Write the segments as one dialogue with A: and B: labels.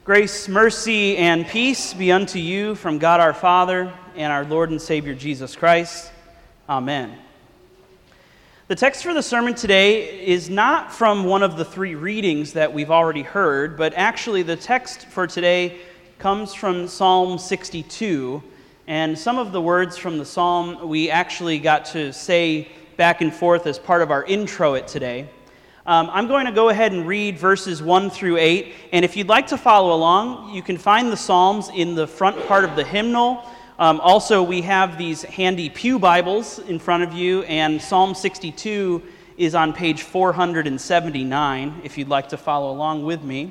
A: Grace, mercy, and peace be unto you from God our Father and our Lord and Savior Jesus Christ. Amen. The text for the sermon today is not from one of the three readings that we've already heard, but actually the text for today comes from Psalm 62, and some of the words from the psalm we actually got to say back and forth as part of our intro at today. I'm going to go ahead and read verses 1 through 8, and if you'd like to follow along, you can find the Psalms in the front part of the hymnal. Also, we have these handy pew Bibles in front of you, and Psalm 62 is on page 479, if you'd like to follow along with me.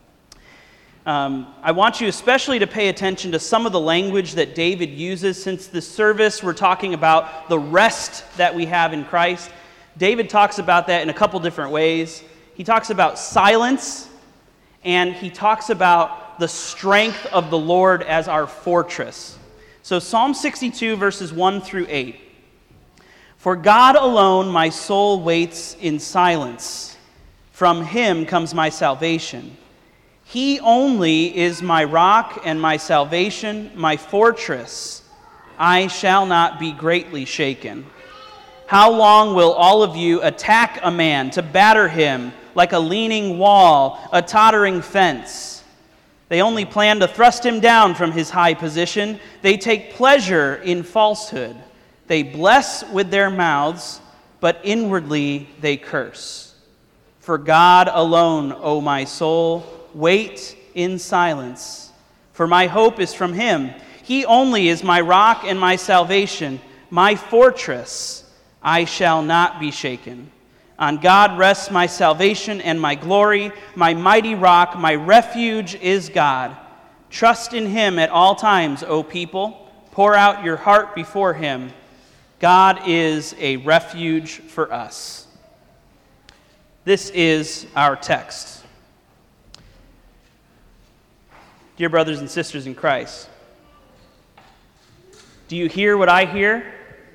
A: I want you especially to pay attention to some of the language that David uses. Since this service, we're talking about the rest that we have in Christ. David talks about that in a couple different ways. He talks about silence, and he talks about the strength of the Lord as our fortress. So Psalm 62, verses 1 through 8. For God alone my soul waits in silence. From him comes my salvation. He only is my rock and my salvation, my fortress. I shall not be greatly shaken. How long will all of you attack a man to batter him like a leaning wall, a tottering fence? They only plan to thrust him down from his high position. They take pleasure in falsehood. They bless with their mouths, but inwardly they curse. For God alone, O my soul, wait in silence. For my hope is from him. He only is my rock and my salvation, my fortress. I shall not be shaken. On God rests my salvation and my glory, my mighty rock, my refuge is God. Trust in him at all times, O people. Pour out your heart before him. God is a refuge for us. This is our text. Dear brothers and sisters in Christ, do you hear what I hear?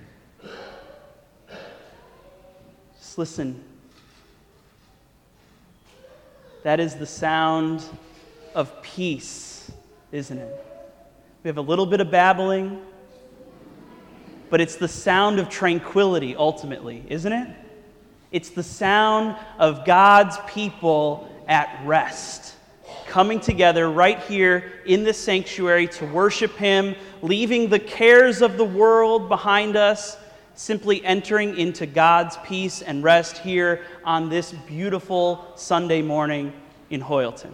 A: Listen. That is the sound of peace, isn't it? We have a little bit of babbling, but it's the sound of tranquility ultimately, isn't it? It's the sound of God's people at rest, coming together right here in this sanctuary to worship him, leaving the cares of the world behind us, simply entering into God's peace and rest here on this beautiful Sunday morning in Hoyleton.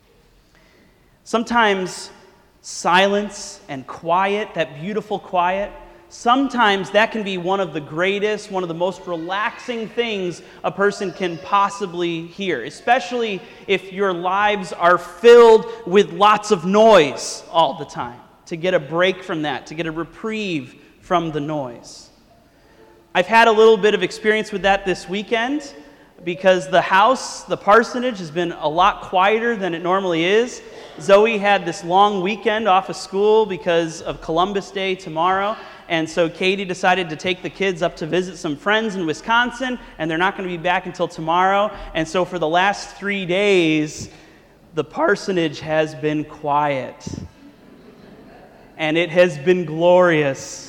A: Sometimes silence and quiet, that beautiful quiet, sometimes that can be one of the greatest, one of the most relaxing things a person can possibly hear, especially if your lives are filled with lots of noise all the time, to get a break from that, to get a reprieve from the noise. I've had a little bit of experience with that this weekend because the house, the parsonage, has been a lot quieter than it normally is. Zoe had this long weekend off of school because of Columbus Day tomorrow, and so Katie decided to take the kids up to visit some friends in Wisconsin, and they're not going to be back until tomorrow. And so for the last 3 days, the parsonage has been quiet, and it has been glorious.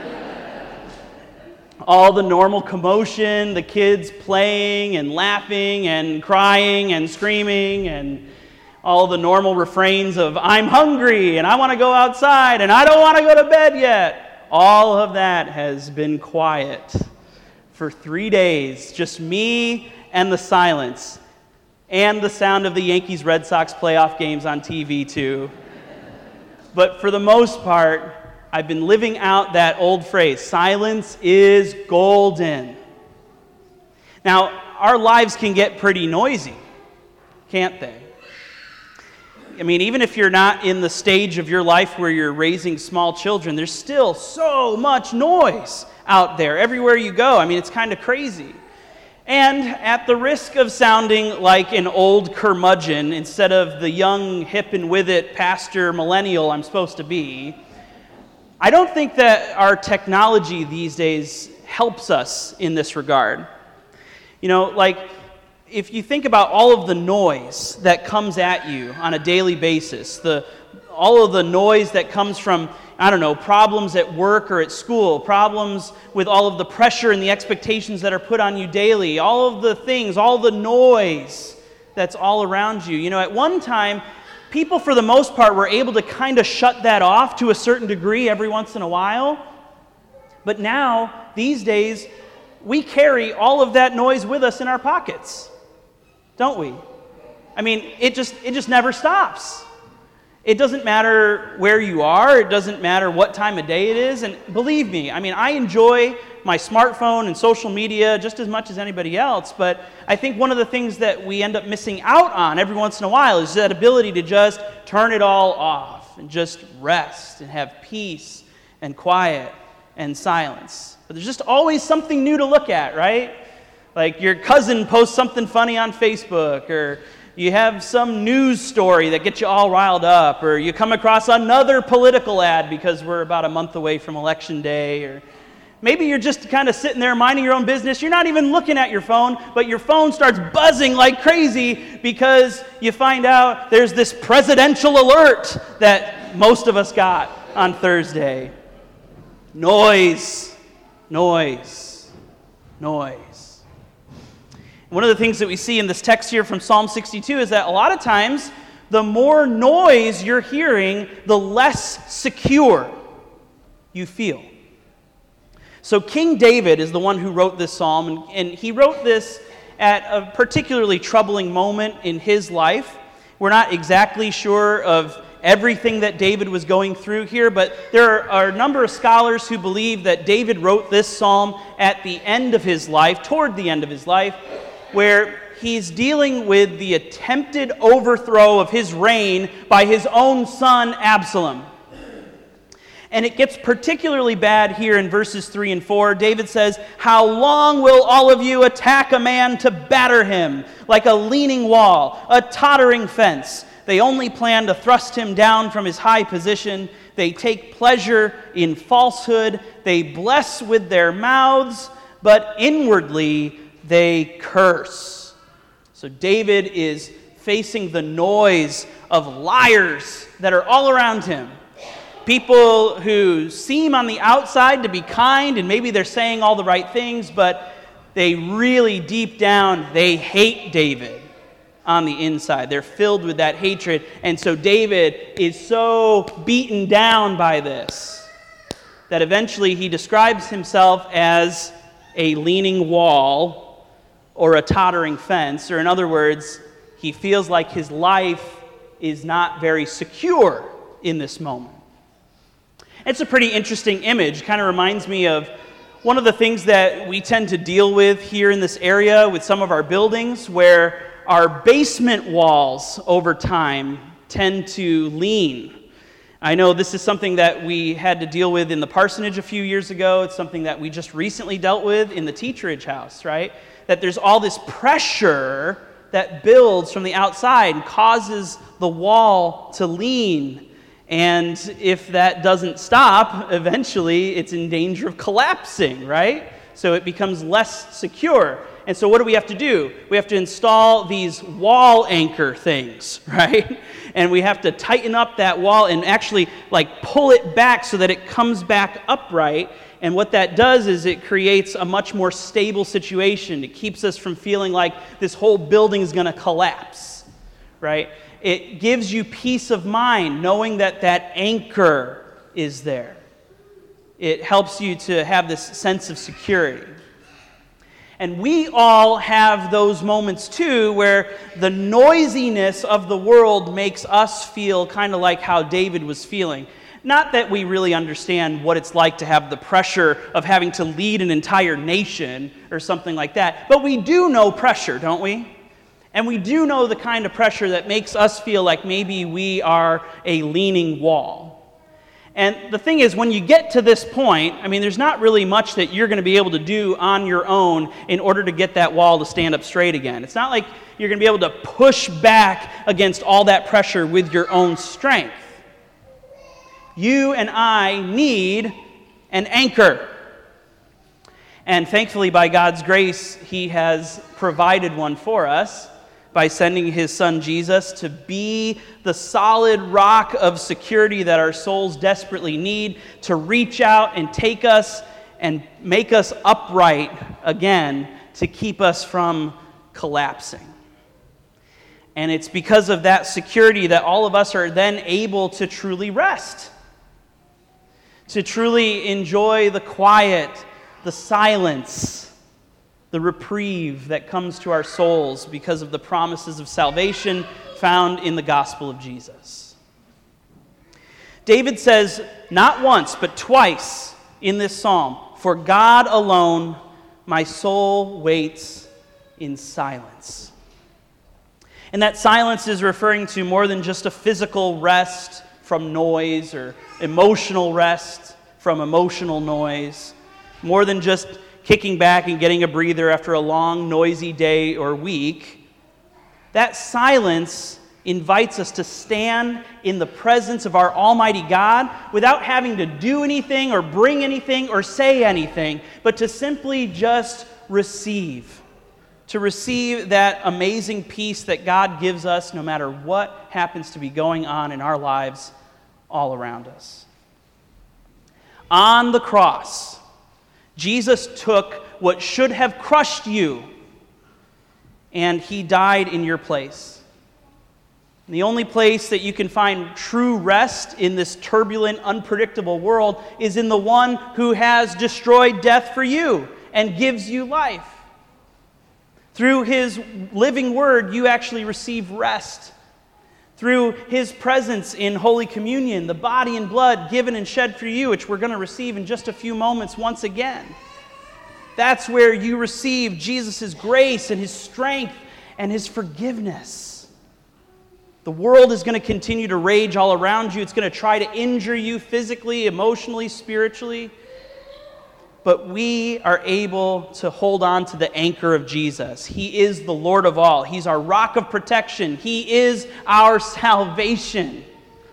A: All the normal commotion, the kids playing and laughing and crying and screaming, and all the normal refrains of, I'm hungry and I want to go outside and I don't want to go to bed yet. All of that has been quiet for 3 days. Just me and the silence and the sound of the Yankees-Red Sox playoff games on TV too. But for the most part, I've been living out that old phrase, silence is golden. Now, our lives can get pretty noisy, can't they? I mean, even if you're not in the stage of your life where you're raising small children, there's still so much noise out there everywhere you go. I mean, it's kind of crazy. And at the risk of sounding like an old curmudgeon instead of the young, hip and with it pastor millennial I'm supposed to be, I don't think that our technology these days helps us in this regard. You know, like if you think about all of the noise that comes at you on a daily basis, all of the noise that comes from, problems at work or at school, problems with all of the pressure and the expectations that are put on you daily, all of the things, all the noise that's all around you. At one time, people for the most part were able to kind of shut that off to a certain degree every once in a while. But now, these days, we carry all of that noise with us in our pockets, don't we? It just never stops. It doesn't matter where you are. It doesn't matter what time of day it is. And believe me, I enjoy my smartphone and social media just as much as anybody else. But I think one of the things that we end up missing out on every once in a while is that ability to just turn it all off and just rest and have peace and quiet and silence. But there's just always something new to look at, right? Like your cousin posts something funny on Facebook, or you have some news story that gets you all riled up, or you come across another political ad because we're about a month away from Election Day, or maybe you're just kind of sitting there minding your own business. You're not even looking at your phone, but your phone starts buzzing like crazy because you find out there's this presidential alert that most of us got on Thursday. Noise, noise, noise. One of the things that we see in this text here from Psalm 62 is that a lot of times, the more noise you're hearing, the less secure you feel. So King David is the one who wrote this psalm, and he wrote this at a particularly troubling moment in his life. We're not exactly sure of everything that David was going through here, but there are a number of scholars who believe that David wrote this psalm at the end of his life, toward the end of his life, where he's dealing with the attempted overthrow of his reign by his own son Absalom. And it gets particularly bad here in verses 3 and 4. David says, "How long will all of you attack a man to batter him, like a leaning wall, a tottering fence? They only plan to thrust him down from his high position. They take pleasure in falsehood. They bless with their mouths, but inwardly they curse." So David is facing the noise of liars that are all around him. People who seem on the outside to be kind, and maybe they're saying all the right things, but they really deep down, they hate David on the inside. They're filled with that hatred. And so David is so beaten down by this that eventually he describes himself as a leaning wall or a tottering fence, or in other words, he feels like his life is not very secure in this moment. It's a pretty interesting image. Kind of reminds me of one of the things that we tend to deal with here in this area with some of our buildings, where our basement walls over time tend to lean. I know this is something that we had to deal with in the parsonage a few years ago. It's something that we just recently dealt with in the teacherage house, right? That there's all this pressure that builds from the outside and causes the wall to lean. And if that doesn't stop, eventually it's in danger of collapsing, right? So it becomes less secure. And so what do we have to do? We have to install these wall anchor things, right? And we have to tighten up that wall and actually pull it back so that it comes back upright. And what that does is it creates a much more stable situation. It keeps us from feeling like this whole building is going to collapse, right? It gives you peace of mind knowing that that anchor is there. It helps you to have this sense of security. And we all have those moments too where the noisiness of the world makes us feel kind of like how David was feeling. Not that we really understand what it's like to have the pressure of having to lead an entire nation or something like that, but we do know pressure, don't we? And we do know the kind of pressure that makes us feel like maybe we are a leaning wall. And the thing is, when you get to this point, there's not really much that you're going to be able to do on your own in order to get that wall to stand up straight again. It's not like you're going to be able to push back against all that pressure with your own strength. You and I need an anchor. And thankfully, by God's grace, he has provided one for us by sending his son Jesus to be the solid rock of security that our souls desperately need, to reach out and take us and make us upright again, to keep us from collapsing. And it's because of that security that all of us are then able to truly rest, to truly enjoy the quiet, the silence, the reprieve that comes to our souls because of the promises of salvation found in the gospel of Jesus. David says not once but twice in this psalm, "For God alone my soul waits in silence." And that silence is referring to more than just a physical rest from noise or emotional rest from emotional noise, more than just kicking back and getting a breather after a long, noisy day or week. That silence invites us to stand in the presence of our Almighty God without having to do anything or bring anything or say anything, but to simply just receive. To receive that amazing peace that God gives us no matter what happens to be going on in our lives all around us. On the cross, Jesus took what should have crushed you, and he died in your place. And the only place that you can find true rest in this turbulent, unpredictable world is in the one who has destroyed death for you and gives you life. Through his living word, you actually receive rest. Through his presence in Holy Communion, the body and blood given and shed for you, which we're going to receive in just a few moments once again. That's where you receive Jesus' grace and his strength and his forgiveness. The world is going to continue to rage all around you. It's going to try to injure you physically, emotionally, spiritually. But we are able to hold on to the anchor of Jesus. He is the Lord of all. He's our rock of protection. He is our salvation.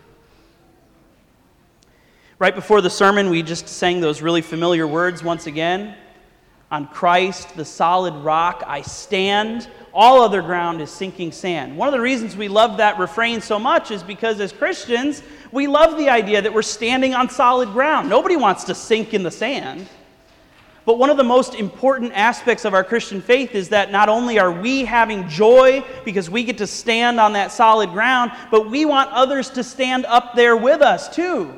A: Right before the sermon, we just sang those really familiar words once again. On Christ, the solid rock, I stand. All other ground is sinking sand. One of the reasons we love that refrain so much is because as Christians, we love the idea that we're standing on solid ground. Nobody wants to sink in the sand. But one of the most important aspects of our Christian faith is that not only are we having joy because we get to stand on that solid ground, but we want others to stand up there with us too.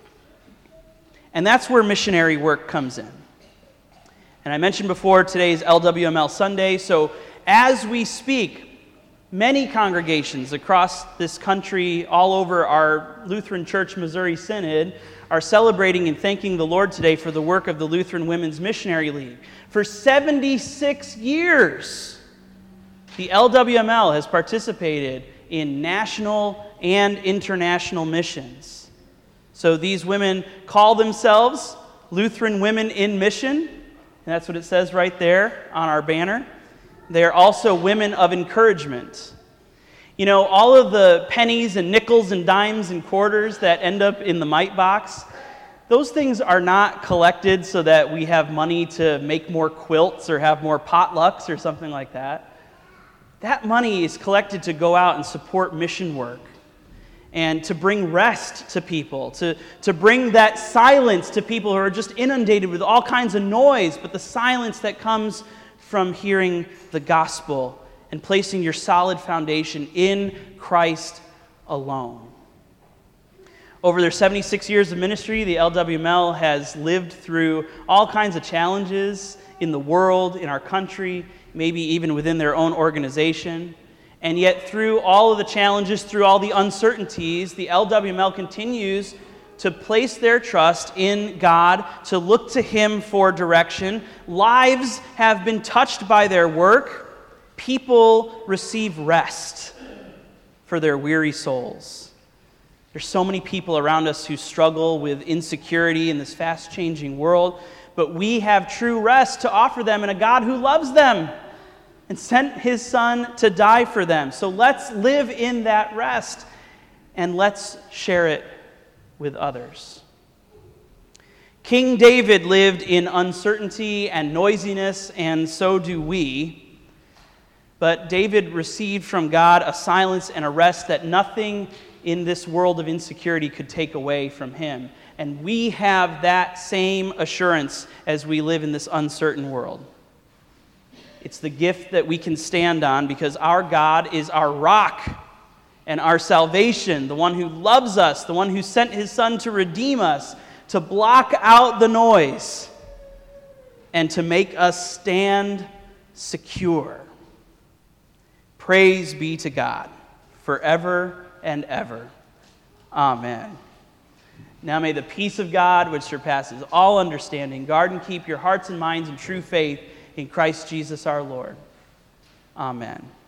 A: And that's where missionary work comes in. And I mentioned before, today's LWML Sunday, so as we speak, many congregations across this country, all over our Lutheran Church Missouri Synod, are celebrating and thanking the Lord today for the work of the Lutheran Women's Missionary League. For 76 years, the LWML has participated in national and international missions. So these women call themselves Lutheran Women in Mission, and that's what it says right there on our banner. They are also women of encouragement. You know, all of the pennies and nickels and dimes and quarters that end up in the mite box, those things are not collected so that we have money to make more quilts or have more potlucks or something like that. That money is collected to go out and support mission work and to bring rest to people, to bring that silence to people who are just inundated with all kinds of noise, but the silence that comes from hearing the gospel and placing your solid foundation in Christ alone. Over their 76 years of ministry, the LWML has lived through all kinds of challenges in the world, in our country, maybe even within their own organization. And yet through all of the challenges, through all the uncertainties, the LWML continues to place their trust in God, to look to him for direction. Lives have been touched by their work. People receive rest for their weary souls. There's so many people around us who struggle with insecurity in this fast-changing world, but we have true rest to offer them in a God who loves them and sent his Son to die for them. So let's live in that rest and let's share it with others. King David lived in uncertainty and noisiness, and so do we. But David received from God a silence and a rest that nothing in this world of insecurity could take away from him. And we have that same assurance as we live in this uncertain world. It's the gift that we can stand on because our God is our rock and our salvation, the one who loves us, the one who sent his Son to redeem us, to block out the noise, and to make us stand secure. Praise be to God forever and ever. Amen. Now may the peace of God, which surpasses all understanding, guard and keep your hearts and minds in true faith in Christ Jesus our Lord. Amen.